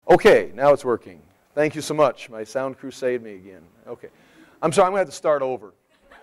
Okay, now it's working. Thank you so much. My sound crew saved me again. Okay. I'm sorry, I'm going to have to start over.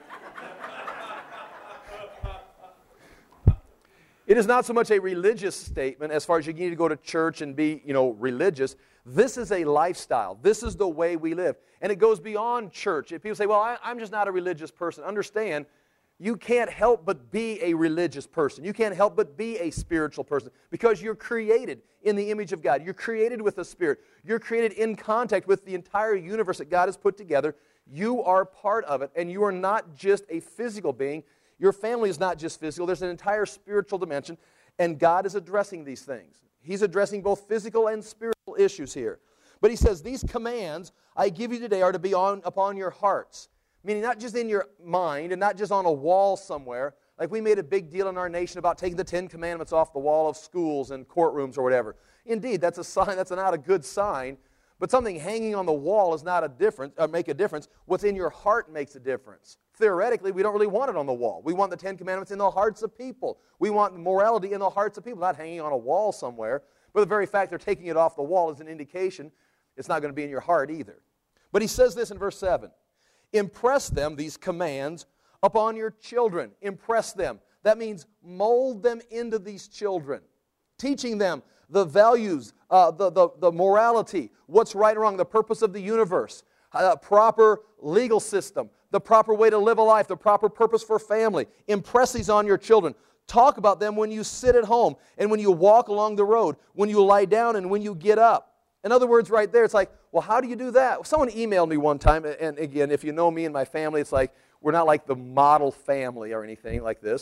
It is not so much a religious statement as far as you need to go to church and be, religious. This is a lifestyle. This is the way we live. And it goes beyond church. If people say, well, I'm just not a religious person. Understand, you can't help but be a religious person. You can't help but be a spiritual person because you're created in the image of God. You're created with a spirit. You're created in contact with the entire universe that God has put together. You are part of it, and you are not just a physical being. Your family is not just physical. There's an entire spiritual dimension, and God is addressing these things. He's addressing both physical and spiritual issues here. But he says, these commands I give you today are to be upon your hearts. Meaning not just in your mind and not just on a wall somewhere. Like we made a big deal in our nation about taking the 10 Commandments off the wall of schools and courtrooms or whatever. Indeed, that's a sign. That's not a good sign. But something hanging on the wall is not make a difference. What's in your heart makes a difference. Theoretically, we don't really want it on the wall. We want the 10 Commandments in the hearts of people. We want morality in the hearts of people, not hanging on a wall somewhere. But the very fact they're taking it off the wall is an indication it's not going to be in your heart either. But he says this in verse 7. Impress them, these commands, upon your children. Impress them. That means mold them into these children. Teaching them the values, the morality, what's right and wrong, the purpose of the universe, proper legal system, the proper way to live a life, the proper purpose for family. Impress these on your children. Talk about them when you sit at home and when you walk along the road, when you lie down and when you get up. In other words, right there, it's like, well, how do you do that? Someone emailed me one time, and again, if you know me and my family, it's like, we're not like the model family or anything like this.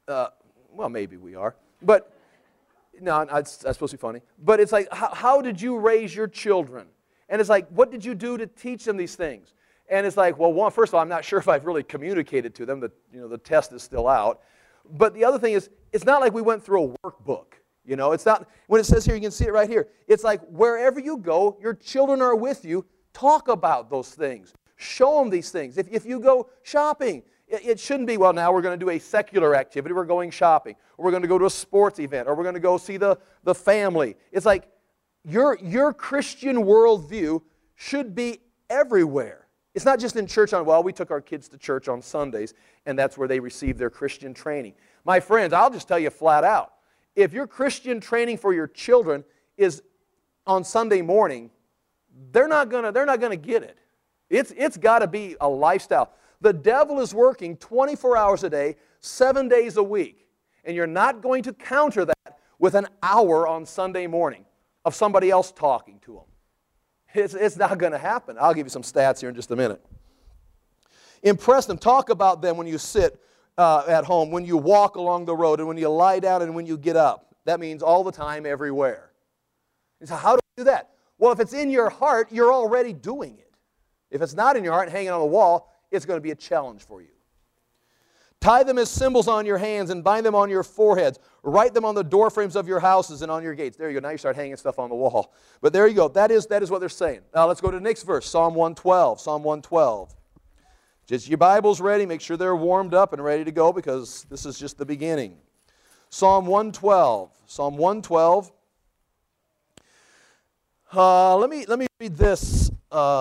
Well, maybe we are. But, no, that's supposed to be funny. But it's like, how did you raise your children? And it's like, what did you do to teach them these things? And it's like, well, first of all, I'm not sure if I've really communicated to them. The test is still out. But the other thing is, it's not like we went through a workbook. It's not, when it says here, you can see it right here. It's like wherever you go, your children are with you. Talk about those things. Show them these things. If you go shopping, it shouldn't be, well, now we're going to do a secular activity. We're going shopping. Or we're going to go to a sports event. Or we're going to go see the family. It's like your Christian worldview should be everywhere. It's not just in church we took our kids to church on Sundays, and that's where they receive their Christian training. My friends, I'll just tell you flat out. If your Christian training for your children is on Sunday morning, they're not gonna get it. It's got to be a lifestyle. The devil is working 24 hours a day, 7 days a week, and you're not going to counter that with an hour on Sunday morning of somebody else talking to them. It's not going to happen. I'll give you some stats here in just a minute. Impress them. Talk about them when you sit at home, when you walk along the road, and when you lie down and when you get up. That means all the time, everywhere. And so how do we do that? Well, if it's in your heart, you're already doing it. If it's not in your heart and hanging on the wall, it's going to be a challenge for you. Tie them as symbols on your hands and bind them on your foreheads. Write them on the doorframes of your houses and on your gates. There you go. Now you start hanging stuff on the wall. But there you go. That is what they're saying. Now let's go to the next verse, Psalm 112. Psalm 112. Just your Bible's ready. Make sure they're warmed up and ready to go because this is just the beginning. Psalm 112. Psalm 112. Let me read this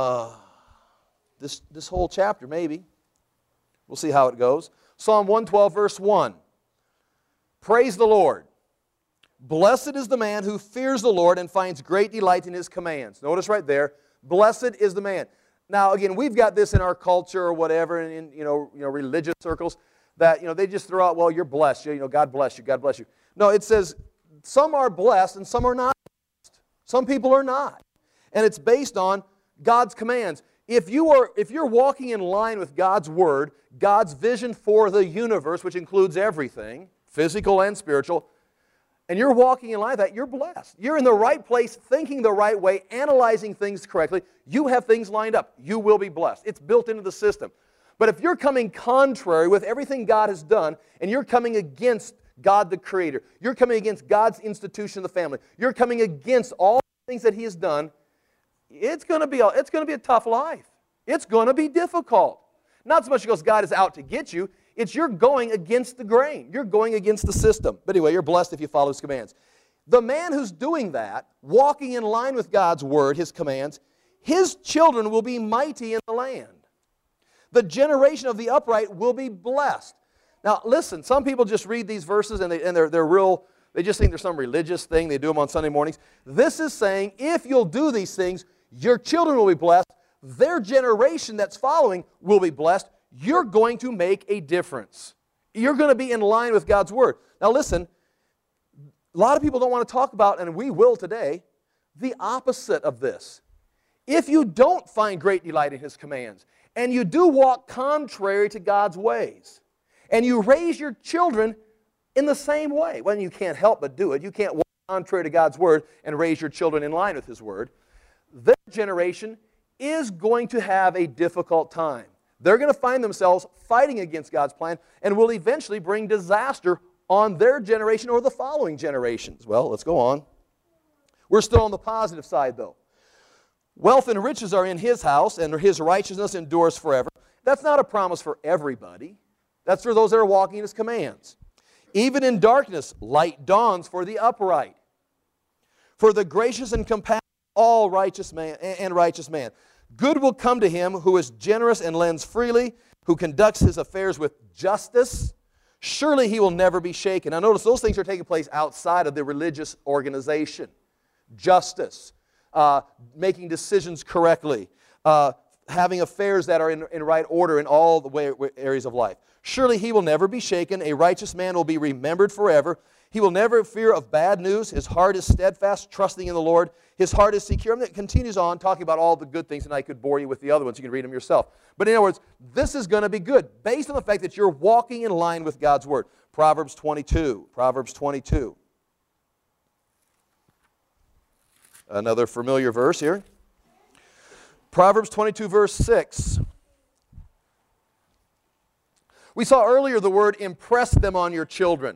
this whole chapter maybe. We'll see how it goes. Psalm 112, verse 1. Praise the Lord. Blessed is the man who fears the Lord and finds great delight in His commands. Notice right there, blessed is the man. Now, again, we've got this in our culture or whatever, in religious circles, that they just throw out, well, you're blessed. God bless you. God bless you. No, it says some are blessed and some are not blessed. Some people are not, and it's based on God's commands. If you're walking in line with God's Word, God's vision for the universe, which includes everything, physical and spiritual, and you're walking in line with that, you're blessed. You're in the right place, thinking the right way, analyzing things correctly. You have things lined up. You will be blessed. It's built into the system. But if you're coming contrary with everything God has done, and you're coming against God the Creator, you're coming against God's institution of the family, you're coming against all the things that He has done, it's going to be a tough life. It's going to be difficult. Not so much because God is out to get you. It's you're going against the grain. You're going against the system. But anyway, you're blessed if you follow His commands. The man who's doing that, walking in line with God's word, His commands, his children will be mighty in the land. The generation of the upright will be blessed. Now, listen, some people just read these verses and they just think there's some religious thing. They do them on Sunday mornings. This is saying, if you'll do these things, your children will be blessed. Their generation that's following will be blessed. You're going to make a difference. You're going to be in line with God's word. Now, listen, a lot of people don't want to talk about, and we will today, the opposite of this. If you don't find great delight in His commands, and you do walk contrary to God's ways, and you raise your children in the same way, well, you can't help but do it. You can't walk contrary to God's word and raise your children in line with His word. Their generation is going to have a difficult time. They're going to find themselves fighting against God's plan and will eventually bring disaster on their generation or the following generations. Well, let's go on. We're still on the positive side, though. Wealth and riches are in His house, and His righteousness endures forever. That's not a promise for everybody. That's for those that are walking in His commands. Even in darkness, light dawns for the upright. For the gracious and compassionate, all righteous man and righteous man. Good will come to him who is generous and lends freely, who conducts his affairs with justice. Surely he will never be shaken. Now notice those things are taking place outside of the religious organization. Justice, making decisions correctly, having affairs that are in right order in all the areas of life. Surely he will never be shaken. A righteous man will be remembered forever. He will never fear of bad news. His heart is steadfast, trusting in the Lord. His heart is secure. And it continues on talking about all the good things, and I could bore you with the other ones. You can read them yourself. But in other words, this is going to be good based on the fact that you're walking in line with God's word. Proverbs 22. Proverbs 22. Another familiar verse here. Proverbs 22, verse 6. We saw earlier the word impress them on your children.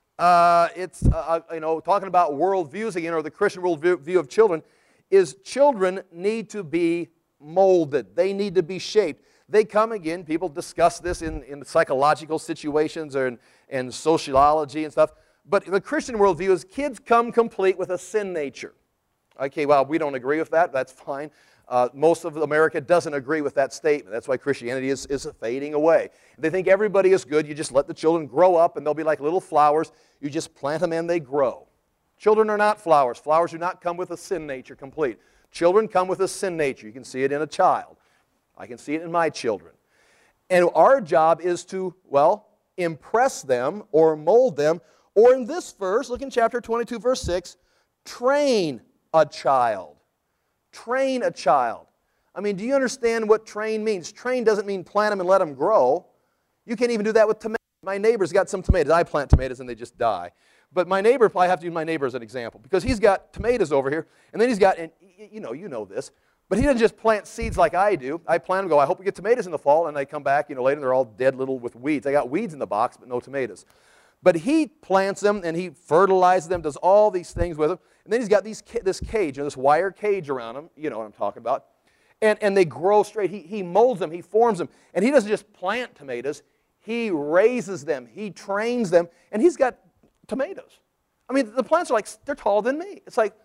It's talking about worldviews again, or the Christian worldview of children, is children need to be molded. They need to be shaped. They come again, people discuss this in psychological situations or in sociology and stuff, but the Christian worldview is kids come complete with a sin nature. Okay, well, we don't agree with that. That's fine. Most of America doesn't agree with that statement. That's why Christianity is fading away. They think everybody is good. You just let the children grow up and they'll be like little flowers. You just plant them and they grow. Children are not flowers. Flowers do not come with a sin nature complete. Children come with a sin nature. You can see it in a child. I can see it in my children. And our job is to, well, impress them or mold them. Or in this verse, look in chapter 22, verse 6, train a child. Train a child. I mean, do you understand what train means? Train doesn't mean plant them and let them grow. You can't even do that with tomatoes. My neighbor's got some tomatoes. I plant tomatoes and they just die. But my neighbor, I have to use my neighbor as an example, because he's got tomatoes over here, and then he's got, and you know this, but he doesn't just plant seeds like I do. I plant them, go, I hope we get tomatoes in the fall, and I come back, later, and they're all dead little with weeds. I got weeds in the box, but no tomatoes. But he plants them, and he fertilizes them, does all these things with them, and then he's got this cage, this wire cage around them, you know what I'm talking about, and they grow straight. He molds them, he forms them, and he doesn't just plant tomatoes, he raises them, he trains them, and he's got tomatoes. I mean, the plants are like, they're taller than me. It's like,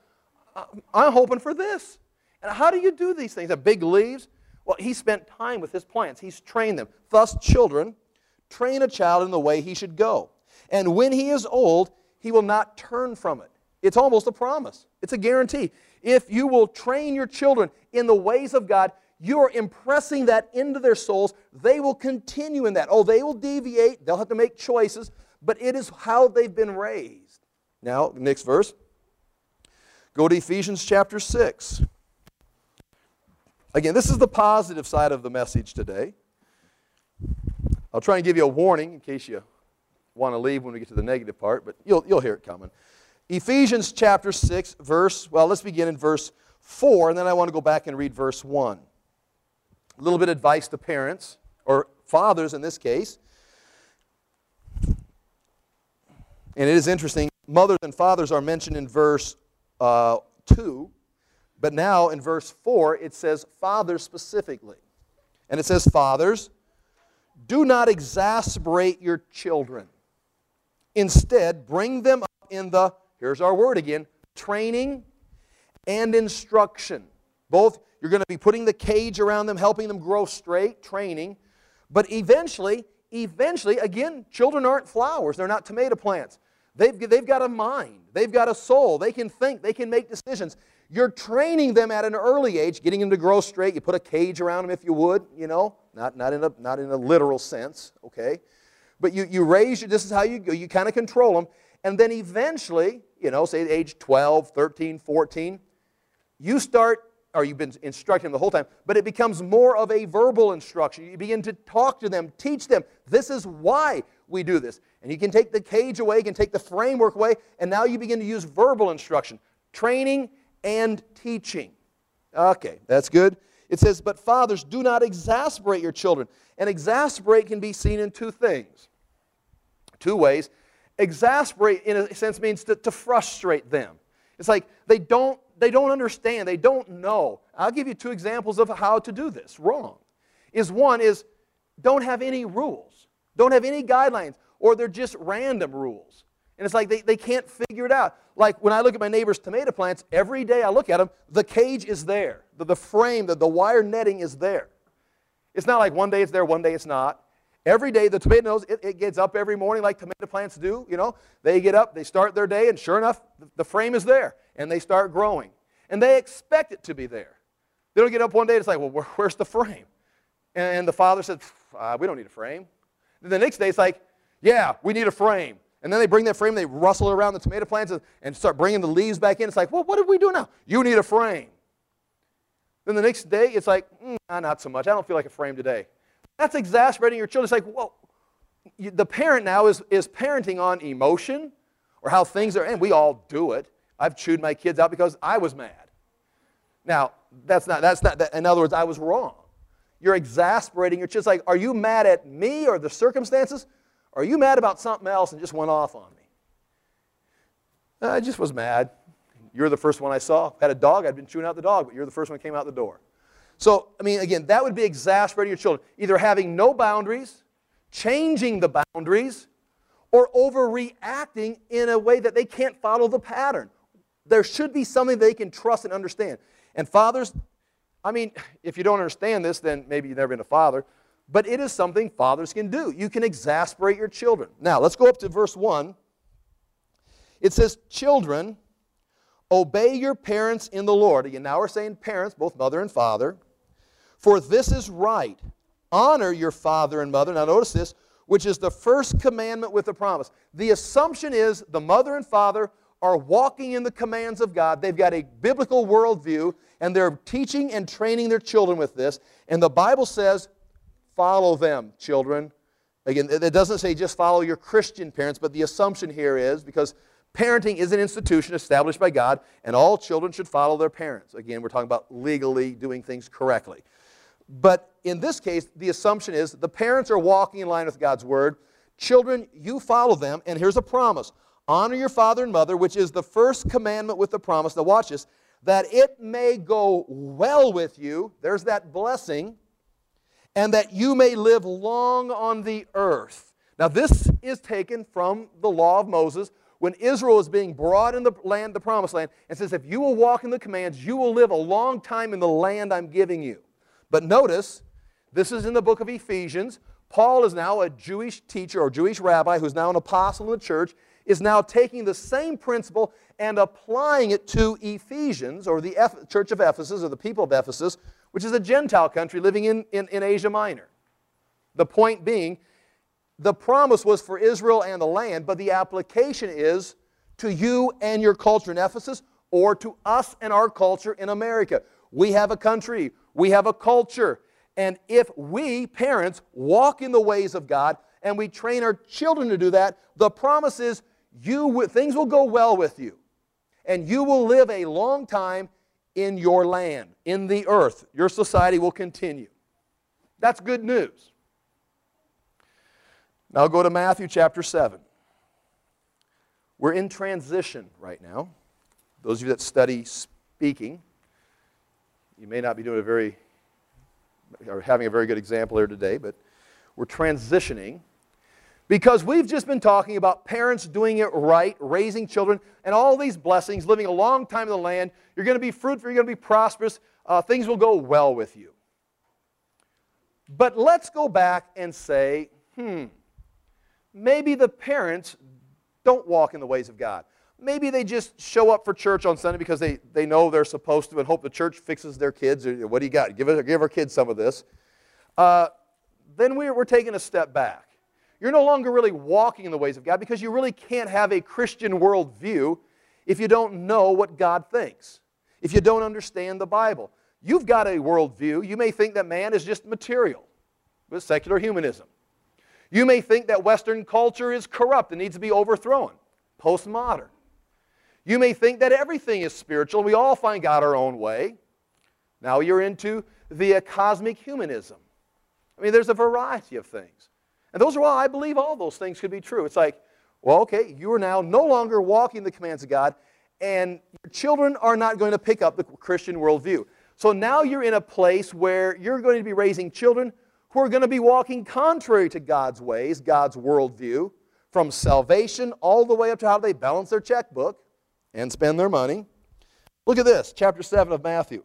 I'm hoping for this. And how do you do these things? Have big leaves? Well, he spent time with his plants. He's trained them. Thus, children, train a child in the way he should go. And when he is old, he will not turn from it. It's almost a promise. It's a guarantee. If you will train your children in the ways of God, you are impressing that into their souls. They will continue in that. Oh, they will deviate. They'll have to make choices. But it is how they've been raised. Now, next verse. Go to Ephesians chapter 6. Again, this is the positive side of the message today. I'll try and give you a warning in case you want to leave when we get to the negative part, but you'll hear it coming. Ephesians chapter 6, let's begin in verse 4, and then I want to go back and read verse 1. A little bit of advice to parents, or fathers in this case. And it is interesting, mothers and fathers are mentioned in verse 2, but now in verse 4 it says fathers specifically. And it says, fathers, do not exasperate your children. Instead, bring them up in the here's our word again, training and instruction. Both, you're going to be putting the cage around them, helping them grow straight, training. But eventually, again, children aren't flowers. They're not tomato plants. They've got a mind. They've got a soul. They can think. They can make decisions. You're training them at an early age, getting them to grow straight. You put a cage around them if you would, not in a literal sense, okay? But you raise, this is how you go. You kind of control them. And then eventually, say at age 12, 13, 14, you start, or you've been instructing them the whole time, but it becomes more of a verbal instruction. You begin to talk to them, teach them, this is why we do this. And you can take the cage away, you can take the framework away, and now you begin to use verbal instruction, training and teaching. Okay, that's good. It says, but fathers, do not exasperate your children. And exasperate can be seen in two things, two ways. Exasperate, in a sense, means to frustrate them. It's like they don't understand. They don't know. I'll give you two examples of how to do this wrong. One is don't have any rules. Don't have any guidelines. Or they're just random rules. And it's like they can't figure it out. Like when I look at my neighbor's tomato plants, every day I look at them, the cage is there. The frame, the wire netting is there. It's not like one day it's there, one day it's not. Every day the tomato knows it gets up every morning like tomato plants do. They get up, they start their day, and sure enough, the frame is there. And they start growing. And they expect it to be there. They don't get up one day and it's like, well, where's the frame? And the father says, we don't need a frame. Then the next day it's like, yeah, we need a frame. And then they bring that frame, they rustle around the tomato plants and start bringing the leaves back in. It's like, well, what do we do now? You need a frame. Then the next day it's like, not so much. I don't feel like a frame today. That's exasperating your children. It's like, well, the parent now is parenting on emotion or how things are, and we all do it. I've chewed my kids out because I was mad. Now, that's not, in other words, I was wrong. You're exasperating your children. It's like, are you mad at me or the circumstances? Or are you mad about something else and just went off on me? I just was mad. You're the first one I saw. Had a dog, I'd been chewing out the dog, but you're the first one that came out the door. So, again, that would be exasperating your children. Either having no boundaries, changing the boundaries, or overreacting in a way that they can't follow the pattern. There should be something they can trust and understand. And fathers, if you don't understand this, then maybe you've never been a father, but it is something fathers can do. You can exasperate your children. Now, let's go up to verse 1. It says, children, obey your parents in the Lord. Again, now we're saying parents, both mother and father. For this is right. Honor your father and mother. Now notice this, which is the first commandment with a promise. The assumption is the mother and father are walking in the commands of God. They've got a biblical worldview, and they're teaching and training their children with this. And the Bible says, follow them, children. Again, it doesn't say just follow your Christian parents, but the assumption here is, because parenting is an institution established by God, and all children should follow their parents. Again, we're talking about legally doing things correctly. But in this case, the assumption is the parents are walking in line with God's Word. Children, you follow them, and here's a promise. Honor your father and mother, which is the first commandment with the promise. Now watch this. That it may go well with you. There's that blessing. And that you may live long on the earth. Now this is taken from the law of Moses when Israel is being brought in the land, the promised land, and says, if you will walk in the commands, you will live a long time in the land I'm giving you. But notice, this is in the book of Ephesians. Paul is now a Jewish teacher or Jewish rabbi who's now an apostle in the church, is now taking the same principle and applying it to Ephesians, or the church of Ephesus, or the people of Ephesus, which is a Gentile country living in Asia Minor. The point being, the promise was for Israel and the land, but the application is to you and your culture in Ephesus, or to us and our culture in America. We have a country, we have a culture, and if we, parents, walk in the ways of God, and we train our children to do that, the promise is things will go well with you, and you will live a long time in your land, in the earth. Your society will continue. That's good news. Now go to Matthew chapter 7. We're in transition right now. Those of you that study speaking, you may not be doing having a very good example here today, but we're transitioning. Because we've just been talking about parents doing it right, raising children, and all these blessings, living a long time in the land. You're going to be fruitful, you're going to be prosperous, things will go well with you. But let's go back and say, maybe the parents don't walk in the ways of God. Maybe they just show up for church on Sunday because they know they're supposed to and hope the church fixes their kids. Or, what do you got? Give our kids some of this. Then we're taking a step back. You're no longer really walking in the ways of God because you really can't have a Christian worldview if you don't know what God thinks, if you don't understand the Bible. You've got a worldview. You may think that man is just material with secular humanism. You may think that Western culture is corrupt and needs to be overthrown, postmodern. You may think that everything is spiritual. We all find God our own way. Now you're into the cosmic humanism. I mean, there's a variety of things. And those are why I believe all those things could be true. It's like, well, okay, you are now no longer walking the commands of God, and your children are not going to pick up the Christian worldview. So now you're in a place where you're going to be raising children who are going to be walking contrary to God's ways, God's worldview, from salvation all the way up to how they balance their checkbook and spend their money. Look at this, chapter 7 of Matthew.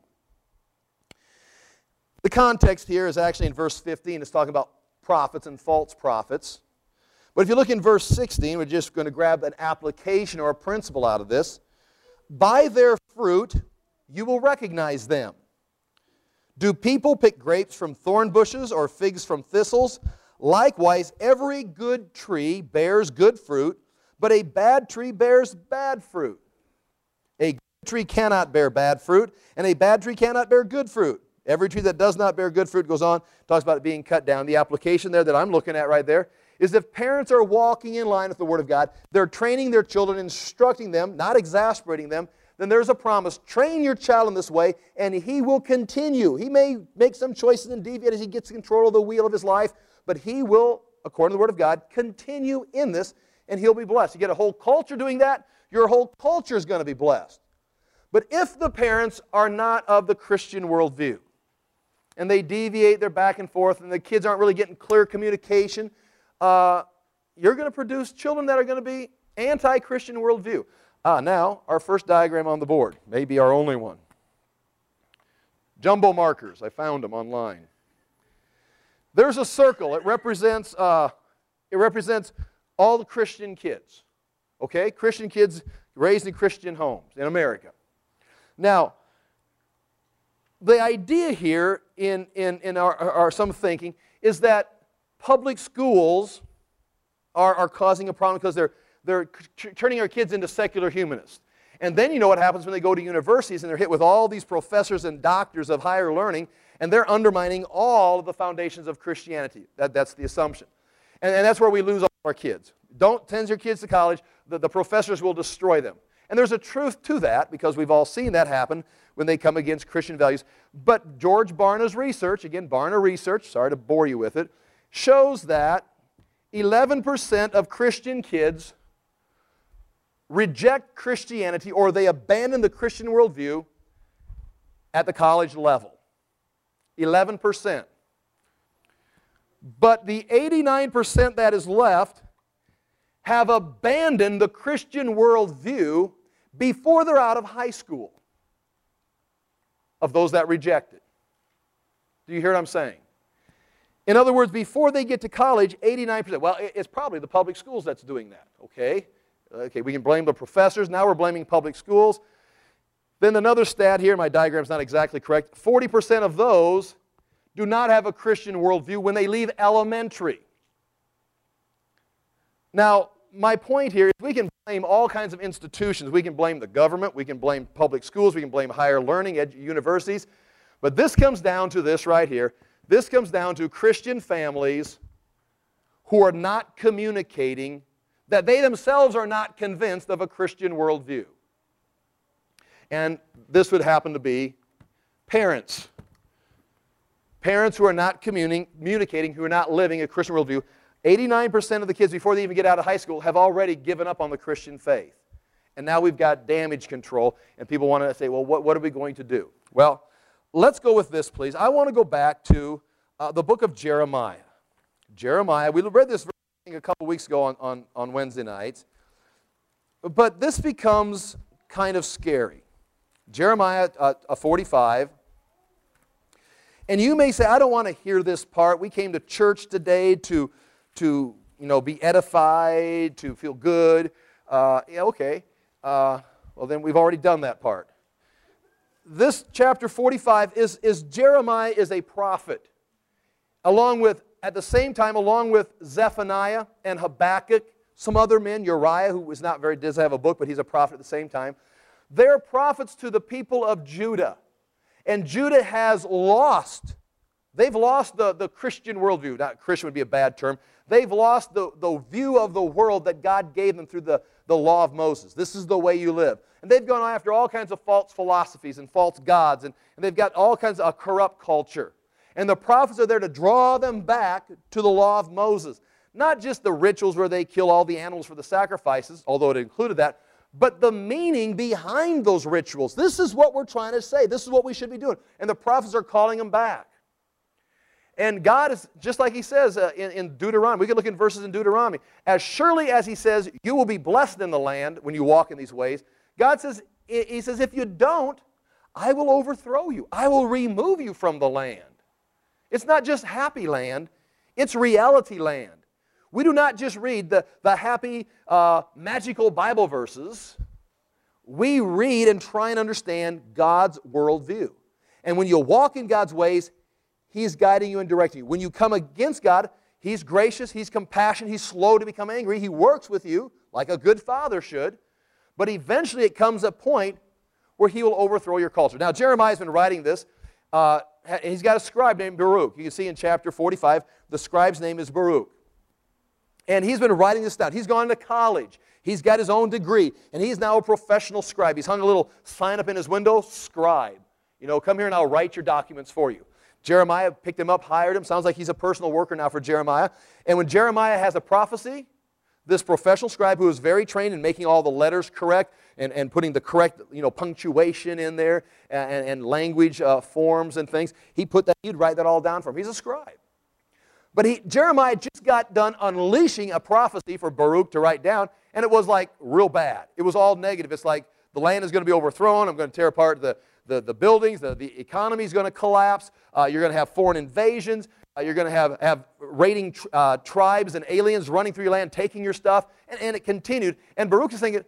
The context here is actually in verse 15. It's talking about prophets and false prophets. But if you look in verse 16, we're just going to grab an application or a principle out of this. By their fruit you will recognize them. Do people pick grapes from thorn bushes or figs from thistles? Likewise, every good tree bears good fruit, but a bad tree bears bad fruit. A good tree cannot bear bad fruit, and a bad tree cannot bear good fruit. Every tree that does not bear good fruit goes on, talks about it being cut down. The application there that I'm looking at right there is if parents are walking in line with the Word of God, they're training their children, instructing them, not exasperating them, then there's a promise. Train your child in this way, and he will continue. He may make some choices and deviate as he gets control of the wheel of his life, but he will, according to the Word of God, continue in this, and he'll be blessed. You get a whole culture doing that, your whole culture is going to be blessed. But if the parents are not of the Christian worldview, and they deviate, they're back and forth, and the kids aren't really getting clear communication, you're going to produce children that are going to be anti-Christian worldview. Now, our first diagram on the board, maybe our only one. Jumbo markers, I found them online. There's a circle. It represents all the Christian kids. Okay? Christian kids raised in Christian homes in America. Now, the idea here in our some thinking is that public schools are causing a problem because they're turning our kids into secular humanists. And then you know what happens when they go to universities and they're hit with all these professors and doctors of higher learning, and they're undermining all of the foundations of Christianity. That's the assumption. And that's where we lose all our kids. Don't send your kids to college. The professors will destroy them. And there's a truth to that because we've all seen that happen when they come against Christian values. But George Barna's research, again, Barna research, sorry to bore you with it, shows that 11% of Christian kids reject Christianity or they abandon the Christian worldview at the college level. 11%. But the 89% that is left have abandoned the Christian worldview before they're out of high school, of those that reject it. Do you hear what I'm saying? In other words, before they get to college, 89%. Well, it's probably the public schools that's doing that, okay? Okay, we can blame the professors. Now we're blaming public schools. Then another stat here, my diagram's not exactly correct, 40% of those do not have a Christian worldview when they leave elementary. Now, my point here is we can blame all kinds of institutions. We can blame the government. We can blame public schools. We can blame higher learning, universities. But this comes down to this right here. This comes down to Christian families who are not communicating, that they themselves are not convinced of a Christian worldview. And this would happen to be parents. Parents who are not communicating, who are not living a Christian worldview. 89% of the kids, before they even get out of high school, have already given up on the Christian faith. And now we've got damage control, and people want to say, well, what are we going to do? Well, let's go with this, please. I want to go back to the book of Jeremiah. Jeremiah, we read this verse preaching a couple weeks ago on Wednesday nights. But this becomes kind of scary. Jeremiah 45. And you may say, I don't want to hear this part. We came to church today to be edified, to feel good. Yeah, okay. Well, then we've already done that part. This chapter 45 is Jeremiah is a prophet. At the same time, along with Zephaniah and Habakkuk, some other men, Uriah, who doesn't have a book, but he's a prophet at the same time. They're prophets to the people of Judah. And Judah has lost. They've lost the Christian worldview. Not Christian would be a bad term. They've lost the view of the world that God gave them through the law of Moses. This is the way you live. And they've gone after all kinds of false philosophies and false gods. And they've got all kinds of a corrupt culture. And the prophets are there to draw them back to the law of Moses. Not just the rituals where they kill all the animals for the sacrifices, although it included that, but the meaning behind those rituals. This is what we're trying to say. This is what we should be doing. And the prophets are calling them back. And God is, just like He says in Deuteronomy, we can look in verses in Deuteronomy, as surely as He says, you will be blessed in the land when you walk in these ways, God says, He says, if you don't, I will overthrow you. I will remove you from the land. It's not just happy land, it's reality land. We do not just read the happy, magical Bible verses. We read and try and understand God's worldview. And when you walk in God's ways, He's guiding you and directing you. When you come against God, He's gracious, He's compassionate, He's slow to become angry. He works with you like a good father should. But eventually it comes a point where He will overthrow your culture. Now, Jeremiah's been writing this. He's got a scribe named Baruch. You can see in chapter 45, the scribe's name is Baruch. And he's been writing this down. He's gone to college. He's got his own degree. And he's now a professional scribe. He's hung a little sign up in his window, scribe. Come here and I'll write your documents for you. Jeremiah picked him up, hired him. Sounds like he's a personal worker now for Jeremiah. And when Jeremiah has a prophecy, this professional scribe who is very trained in making all the letters correct and putting the correct punctuation in there and language forms and things, he'd write that all down for him. He's a scribe. But Jeremiah just got done unleashing a prophecy for Baruch to write down, and it was like real bad. It was all negative. It's like the land is going to be overthrown. I'm going to tear apart the buildings. The economy is going to collapse. You're going to have foreign invasions. You're going to have raiding tribes and aliens running through your land, taking your stuff. And it continued. And Baruch is thinking,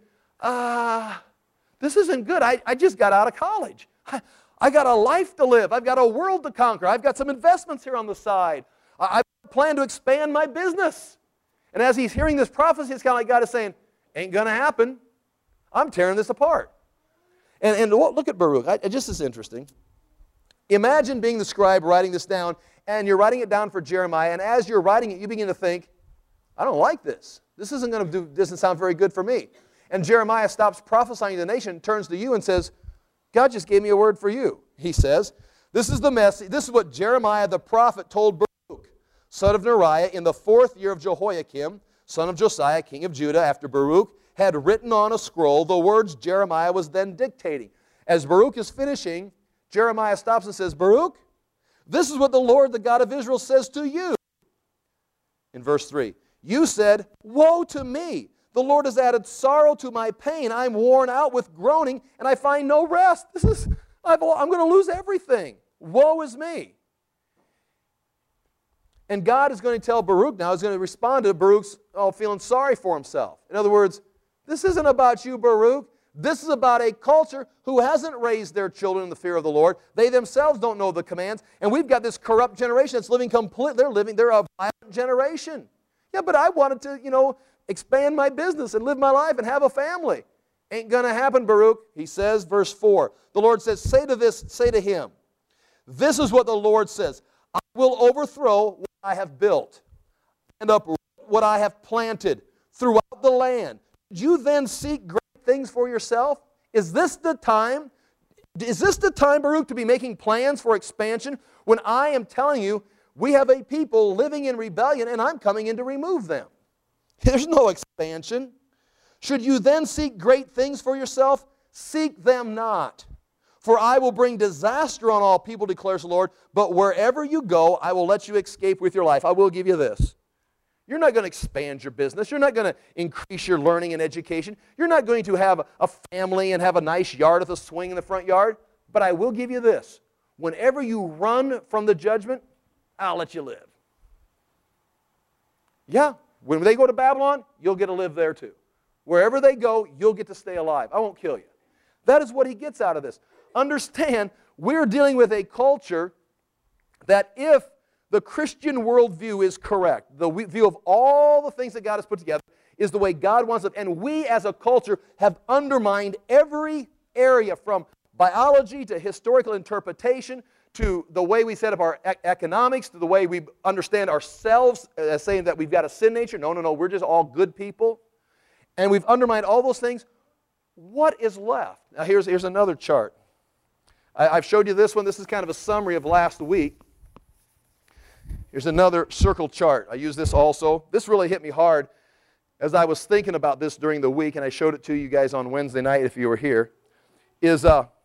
this isn't good. I just got out of college. I got a life to live. I've got a world to conquer. I've got some investments here on the side. I plan to expand my business. And as he's hearing this prophecy, it's kind of like God is saying, ain't going to happen. I'm tearing this apart. And look at Baruch. Just as interesting. Imagine being the scribe writing this down, and you're writing it down for Jeremiah, and as you're writing it, you begin to think, I don't like this. This doesn't sound very good for me. And Jeremiah stops prophesying to the nation, turns to you and says, God just gave me a word for you. He says, this is the message. This is what Jeremiah the prophet told Baruch, son of Neriah, in the 4th year of Jehoiakim, son of Josiah, king of Judah, after Baruch had written on a scroll the words Jeremiah was then dictating. As Baruch is finishing, Jeremiah stops and says, Baruch, this is what the Lord, the God of Israel, says to you. In verse 3, you said, woe to me! The Lord has added sorrow to my pain. I'm worn out with groaning, and I find no rest. I'm going to lose everything. Woe is me. And God is going to tell Baruch now, he's going to respond to Baruch's feeling sorry for himself. In other words, this isn't about you, Baruch. This is about a culture who hasn't raised their children in the fear of the Lord. They themselves don't know the commands. And we've got this corrupt generation that's living they're a violent generation. Yeah, but I wanted to, expand my business and live my life and have a family. Ain't going to happen, Baruch. He says, verse 4, the Lord says, say to him, this is what the Lord says, I will overthrow what I have built and uproot what I have planted throughout the land. Did you then seek great things for yourself? Is this the time, Baruch, to be making plans for expansion when I am telling you we have a people living in rebellion and I'm coming in to remove them? There's no expansion. Should you then seek great things for yourself? Seek them not. For I will bring disaster on all people, declares the Lord, but wherever you go, I will let you escape with your life. I will give you this. You're not going to expand your business. You're not going to increase your learning and education. You're not going to have a family and have a nice yard with a swing in the front yard. But I will give you this. Whenever you run from the judgment, I'll let you live. Yeah, when they go to Babylon, you'll get to live there too. Wherever they go, you'll get to stay alive. I won't kill you. That is what he gets out of this. Understand, we're dealing with a culture that if the Christian worldview is correct, the view of all the things that God has put together is the way God wants it, and we as a culture have undermined every area from biology to historical interpretation to the way we set up our economics, to the way we understand ourselves as saying that we've got a sin nature. No, we're just all good people. And we've undermined all those things. What is left? Now here's another chart. I've showed you this one. This is kind of a summary of last week. Here's another circle chart. I use this also. This really hit me hard as I was thinking about this during the week, and I showed it to you guys on Wednesday night if you were here, is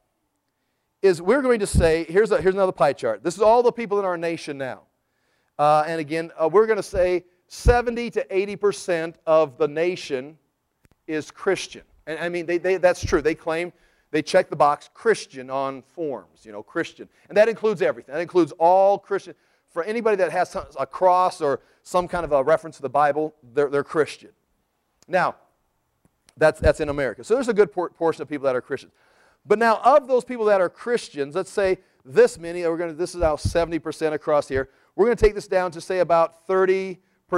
we're going to say, here's another pie chart. This is all the people in our nation now. And again, we're going to say 70 to 80% of the nation is Christian. And I mean, that's true. They claim, they check the box Christian on forms, Christian. And that includes everything. That includes all Christian. For anybody that has a cross or some kind of a reference to the Bible, they're Christian. Now, that's in America. So there's a good portion of people that are Christians. But now, of those people that are Christians, let's say this many, this is now 70% across here. We're going to take this down to say about 30%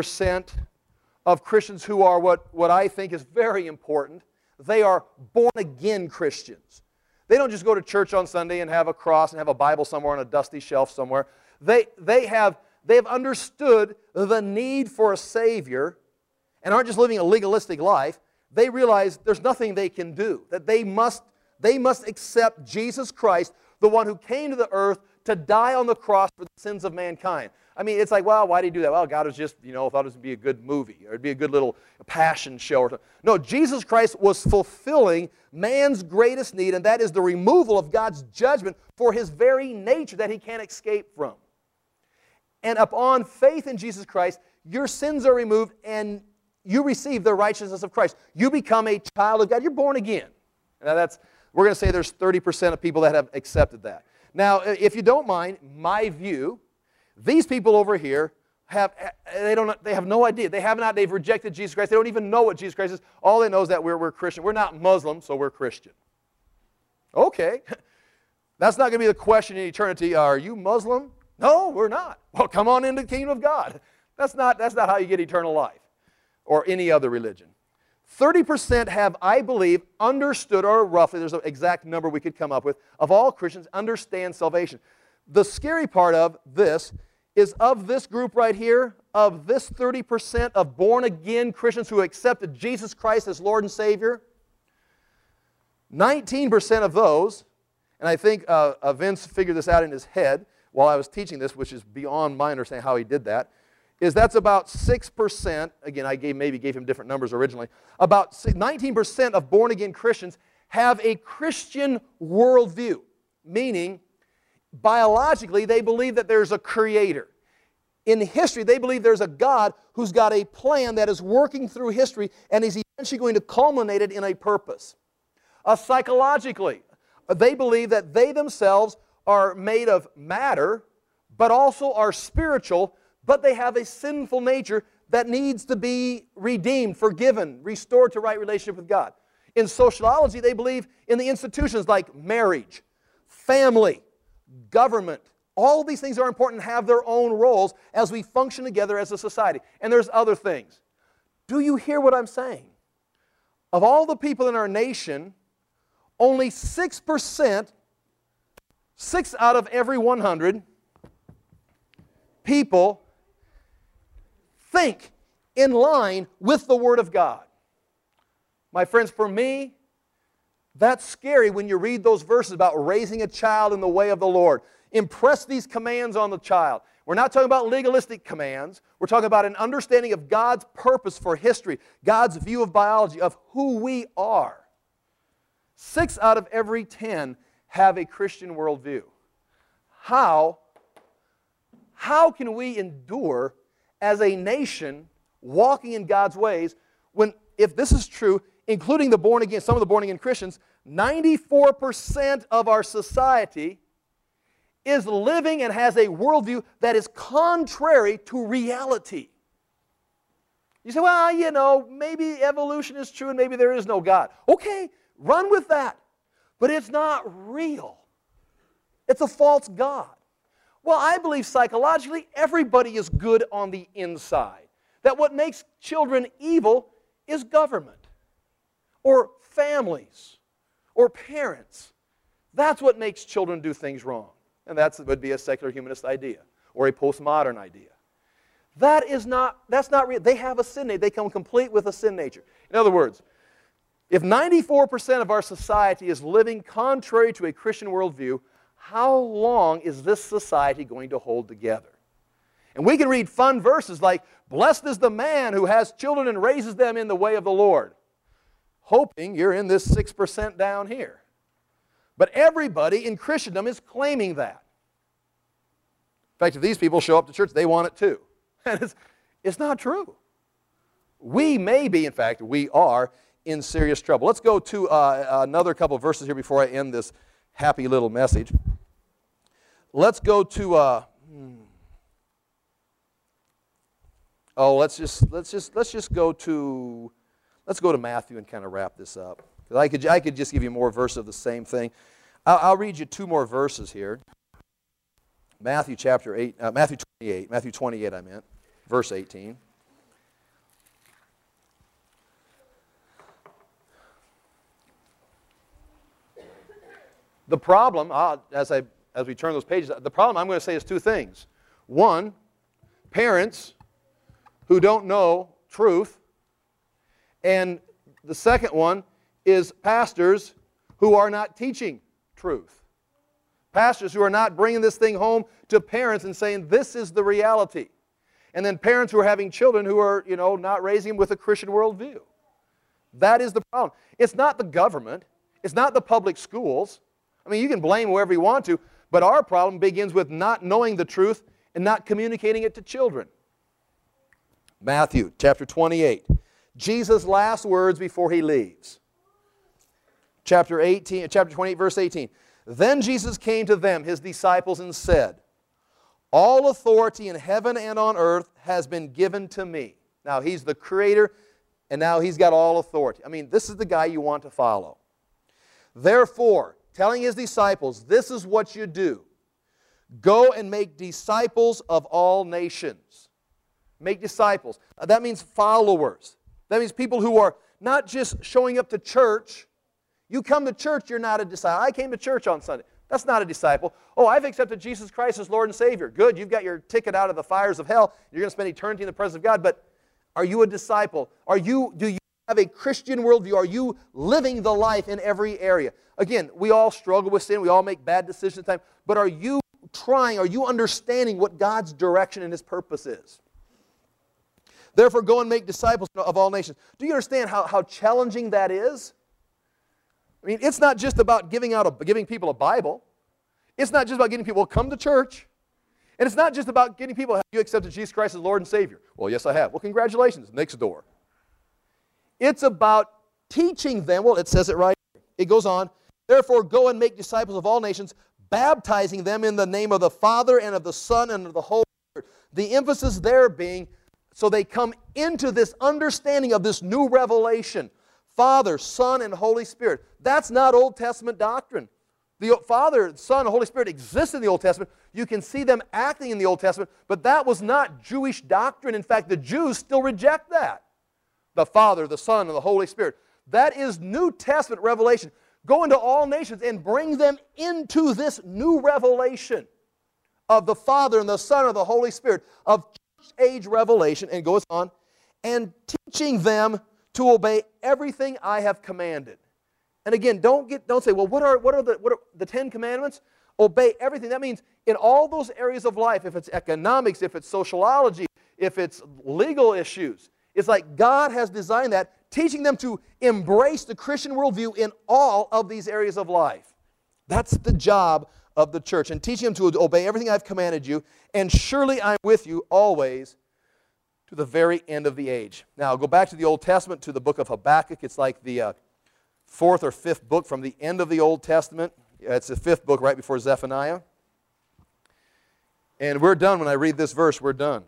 of Christians who are what I think is very important. They are born-again Christians. They don't just go to church on Sunday and have a cross and have a Bible somewhere on a dusty shelf somewhere. They have understood the need for a Savior and aren't just living a legalistic life. They realize there's nothing they can do, that they must accept Jesus Christ, the one who came to the earth to die on the cross for the sins of mankind. I mean, it's like, well, why did he do that? Well, God was just, thought it would be a good movie, or it'd be a good little passion show or something. No, Jesus Christ was fulfilling man's greatest need, and that is the removal of God's judgment for his very nature that he can't escape from. And upon faith in Jesus Christ, your sins are removed, and you receive the righteousness of Christ. You become a child of God. You're born again. Now we're going to say there's 30% of people that have accepted that. Now, if you don't mind, my view, these people over here they have no idea. They've rejected Jesus Christ. They don't even know what Jesus Christ is. All they know is that we're Christian. We're not Muslim, so we're Christian. Okay. That's not going to be the question in eternity. Are you Muslim? No, we're not. Well, come on into the kingdom of God. That's not how you get eternal life or any other religion. 30% have, I believe, understood, or roughly, there's an exact number we could come up with, of all Christians understand salvation. The scary part of this is of this group right here, of this 30% of born-again Christians who accepted Jesus Christ as Lord and Savior, 19% of those, and I think Vince figured this out in his head while I was teaching this, which is beyond my understanding how he did that, is that's about 6%, again, I maybe gave him different numbers originally, about 19% of born-again Christians have a Christian worldview, meaning biologically they believe that there's a creator. In history, they believe there's a God who's got a plan that is working through history and is eventually going to culminate it in a purpose. Psychologically, they believe that they themselves are made of matter, but also are spiritual, but they have a sinful nature that needs to be redeemed, forgiven, restored to right relationship with God. In sociology, they believe in the institutions like marriage, family, government. All these things are important and have their own roles as we function together as a society. And there's other things. Do you hear what I'm saying? Of all the people in our nation, only 6%, 6 out of every 100 people think in line with the Word of God. My friends, for me, that's scary when you read those verses about raising a child in the way of the Lord. Impress these commands on the child. We're not talking about legalistic commands. We're talking about an understanding of God's purpose for history, God's view of biology, of who we are. 6 out of every 10 have a Christian worldview. How can we endure as a nation walking in God's ways, when, if this is true, including the born again, some of the born again Christians, 94% of our society is living and has a worldview that is contrary to reality. You say, well, you know, maybe evolution is true and maybe there is no God. Okay, run with that. But it's not real. It's a false God. Well, I believe psychologically everybody is good on the inside. That what makes children evil is government or families or parents. That's what makes children do things wrong. And that would be a secular humanist idea or a postmodern idea. That's not real. They have a sin nature. They come complete with a sin nature. In other words, if 94% of our society is living contrary to a Christian worldview, how long is this society going to hold together? And we can read fun verses like, blessed is the man who has children and raises them in the way of the Lord, hoping you're in this 6% down here. But everybody in Christendom is claiming that. In fact, if these people show up to church, they want it too. And it's not true. We may be, in fact, we are in serious trouble. Let's go to another couple of verses here before I end this happy little message. Let's go to let's go to Matthew and kind of wrap this up. I could just give you more verses of the same thing. I'll read you two more verses here. Matthew 28, I meant, verse 18. The problem, as we turn those pages, the problem I'm going to say is two things. One, parents who don't know truth, and the second one is pastors who are not teaching truth. Pastors who are not bringing this thing home to parents and saying, this is the reality. And then parents who are having children who are, not raising them with a Christian worldview. That is the problem. It's not the government. It's not the public schools. I mean, you can blame whoever you want to, but our problem begins with not knowing the truth and not communicating it to children. Matthew chapter 28. Jesus' last words before he leaves. Chapter 28, verse 18. Then Jesus came to them, his disciples, and said, all authority in heaven and on earth has been given to me. Now, he's the creator, and now he's got all authority. I mean, this is the guy you want to follow. Therefore, telling his disciples, this is what you do. Go and make disciples of all nations. Make disciples. That means followers. That means people who are not just showing up to church. You come to church, you're not a disciple. I came to church on Sunday. That's not a disciple. Oh, I've accepted Jesus Christ as Lord and Savior. Good, you've got your ticket out of the fires of hell. You're going to spend eternity in the presence of God. But are you a disciple? Do you have a Christian worldview? Are you living the life in every area? Again, we all struggle with sin. We all make bad decisions at times. But are you understanding what God's direction and His purpose is? Therefore, go and make disciples of all nations. Do you understand how challenging that is? I mean, it's not just about giving people a Bible. It's not just about getting people to come to church. And it's not just about getting people, have you accepted Jesus Christ as Lord and Savior? Well, yes, I have. Well, congratulations. Next door. It's about teaching them. Well, it says it right here. It goes on. Therefore, go and make disciples of all nations, baptizing them in the name of the Father and of the Son and of the Holy Spirit. The emphasis there being, so they come into this understanding of this new revelation. Father, Son, and Holy Spirit. That's not Old Testament doctrine. The Father, Son, and Holy Spirit exist in the Old Testament. You can see them acting in the Old Testament, but that was not Jewish doctrine. In fact, the Jews still reject that. The Father, the Son, and the Holy Spirit. That is New Testament revelation. Go into all nations and bring them into this new revelation of the Father and the Son and the Holy Spirit, of church age revelation, and goes on, and teaching them to obey everything I have commanded. And again, don't say, well, what are the 10 commandments? Obey everything. That means in all those areas of life, if it's economics, if it's sociology, if it's legal issues, it's like God has designed that, teaching them to embrace the Christian worldview in all of these areas of life. That's the job of the church, and teaching them to obey everything I've commanded you, and surely I'm with you always to to the very end of the age. Now, go back to the Old Testament, to the book of Habakkuk. It's like the fourth or fifth book from the end of the Old Testament. It's the fifth book right before Zephaniah. And we're done. When I read this verse, we're done.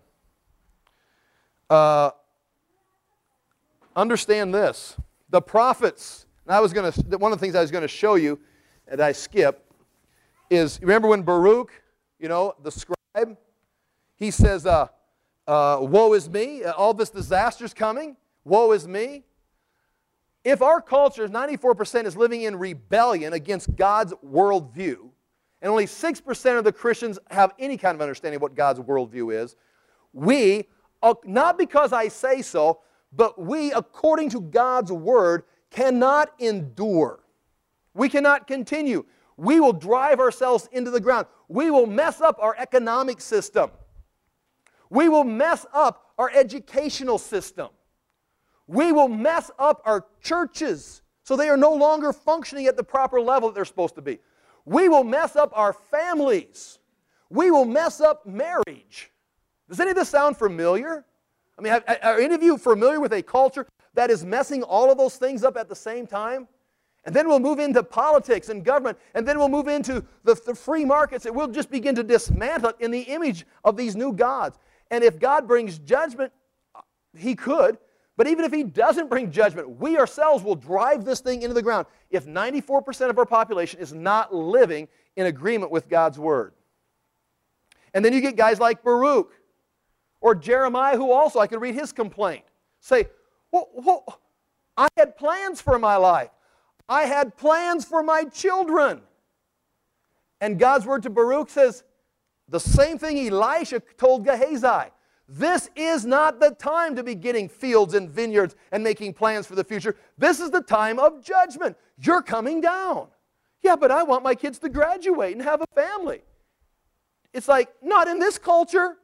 Understand this. The prophets, and one of the things I was going to show you, that I skipped, is, remember when Baruch, the scribe, he says, woe is me, all this disaster's coming, woe is me. If our culture, 94% is living in rebellion against God's worldview, and only 6% of the Christians have any kind of understanding of what God's worldview is, we, not because I say so, but we, according to God's Word, cannot endure. We cannot continue. We will drive ourselves into the ground. We will mess up our economic system. We will mess up our educational system. We will mess up our churches so they are no longer functioning at the proper level that they're supposed to be. We will mess up our families. We will mess up marriage. Does any of this sound familiar? I mean, are any of you familiar with a culture that is messing all of those things up at the same time? And then we'll move into politics and government, and then we'll move into the free markets, and we'll just begin to dismantle it in the image of these new gods. And if God brings judgment, He could, but even if He doesn't bring judgment, we ourselves will drive this thing into the ground if 94% of our population is not living in agreement with God's Word. And then you get guys like Baruch or Jeremiah, who also, I could read his complaint, say, well, I had plans for my life. I had plans for my children. And God's word to Baruch says the same thing Elisha told Gehazi. This is not the time to be getting fields and vineyards and making plans for the future. This is the time of judgment. You're coming down. Yeah, but I want my kids to graduate and have a family. It's like, not in this culture.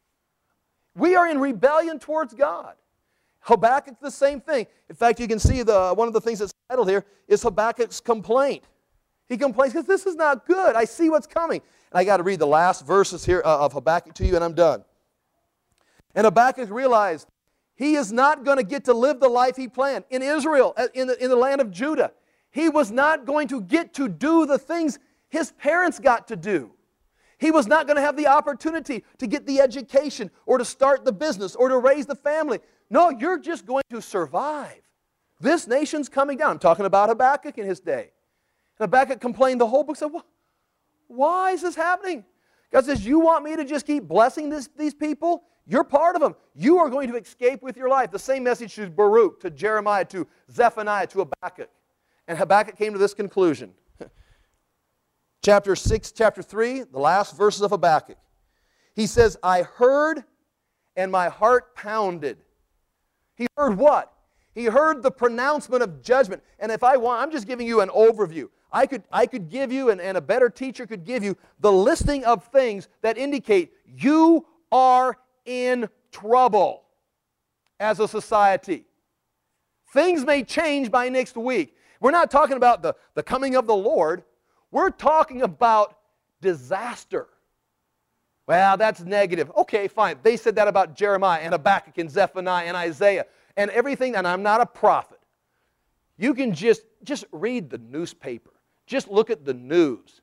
We are in rebellion towards God. Habakkuk, the same thing. In fact, you can see one of the things that's titled here is Habakkuk's complaint. He complains because this is not good. I see what's coming. And I got to read the last verses here of Habakkuk to you, and I'm done. And Habakkuk realized he is not going to get to live the life he planned in Israel, in the land of Judah. He was not going to get to do the things his parents got to do. He was not going to have the opportunity to get the education or to start the business or to raise the family. No, you're just going to survive. This nation's coming down. I'm talking about Habakkuk in his day. And Habakkuk complained the whole book, said, why is this happening? God says, you want me to just keep blessing these people? You're part of them. You are going to escape with your life. The same message to Baruch, to Jeremiah, to Zephaniah, to Habakkuk. And Habakkuk came to this conclusion. Chapter 6, chapter 3, the last verses of Habakkuk. He says, I heard and my heart pounded. He heard what? He heard the pronouncement of judgment. And if I'm just giving you an overview. I could give you, and a better teacher could give you, the listing of things that indicate you are in trouble as a society. Things may change by next week. We're not talking about the coming of the Lord. We're talking about disaster. Well, that's negative. Okay, fine. They said that about Jeremiah and Habakkuk and Zephaniah and Isaiah and everything, and I'm not a prophet. You can just read the newspaper. Just look at the news.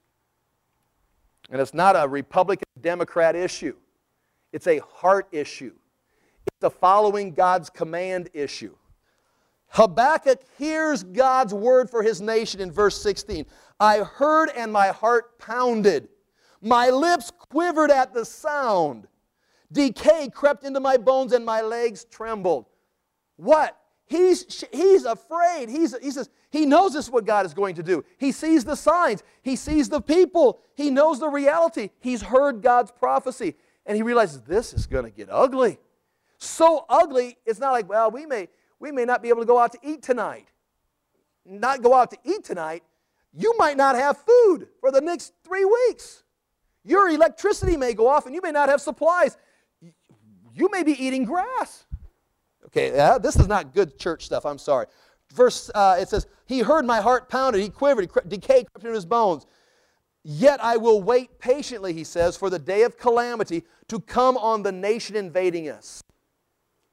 And it's not a Republican-Democrat issue. It's a heart issue. It's a following God's command issue. Habakkuk hears God's word for his nation in verse 16. I heard and my heart pounded. My lips quivered at the sound. Decay crept into my bones and my legs trembled. What? He's afraid. He says he knows this is what God is going to do. He sees the signs. He sees the people. He knows the reality. He's heard God's prophecy. And he realizes this is going to get ugly. So ugly, it's not like, well, we may not be able to go out to eat tonight. Not go out to eat tonight. You might not have food for the next 3 weeks. Your electricity may go off and you may not have supplies. You may be eating grass. Okay, this is not good church stuff. I'm sorry. It says, he heard my heart pounded. He quivered. Decay crept into his bones. Yet I will wait patiently, he says, for the day of calamity to come on the nation invading us.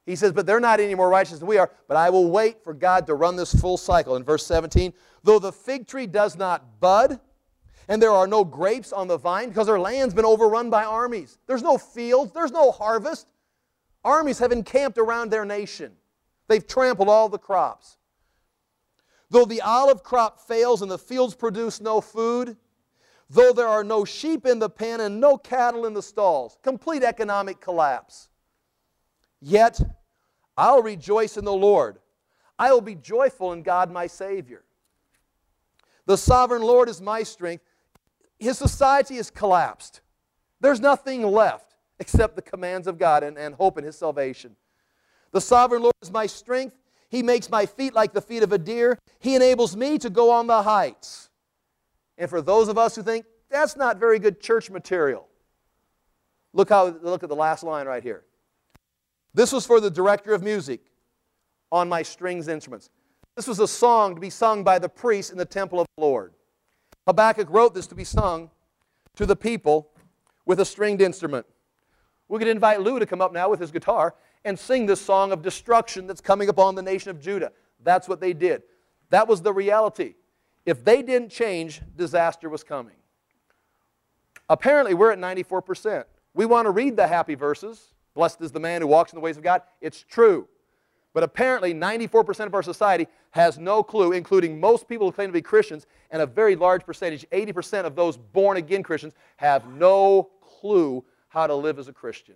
He says, but they're not any more righteous than we are, but I will wait for God to run this full cycle. In verse 17, though the fig tree does not bud, and there are no grapes on the vine, because their land's been overrun by armies. There's no fields, there's no harvest. Armies have encamped around their nation. They've trampled all the crops. Though the olive crop fails and the fields produce no food, though there are no sheep in the pen and no cattle in the stalls, complete economic collapse. Yet I'll rejoice in the Lord. I will be joyful in God my Savior. The sovereign Lord is my strength. His society is collapsed. There's nothing left except the commands of God and hope in His salvation. The sovereign Lord is my strength. He makes my feet like the feet of a deer. He enables me to go on the heights. And for those of us who think, that's not very good church material, look at the last line right here. This was for the director of music on my strings instruments. This was a song to be sung by the priests in the temple of the Lord. Habakkuk wrote this to be sung to the people with a stringed instrument. We could invite Lou to come up now with his guitar and sing this song of destruction that's coming upon the nation of Judah. That's what they did. That was the reality. If they didn't change, disaster was coming. Apparently, we're at 94%. We want to read the happy verses. Blessed is the man who walks in the ways of God. It's true. But apparently, 94% of our society has no clue, including most people who claim to be Christians, and a very large percentage, 80% of those born-again Christians, have no clue how to live as a Christian.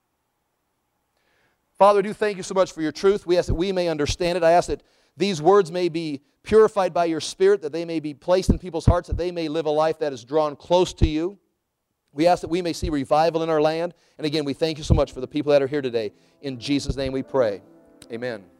Father, I do thank you so much for your truth. We ask that we may understand it. I ask that these words may be purified by your Spirit, that they may be placed in people's hearts, that they may live a life that is drawn close to you. We ask that we may see revival in our land. And again, we thank you so much for the people that are here today. In Jesus' name we pray. Amen.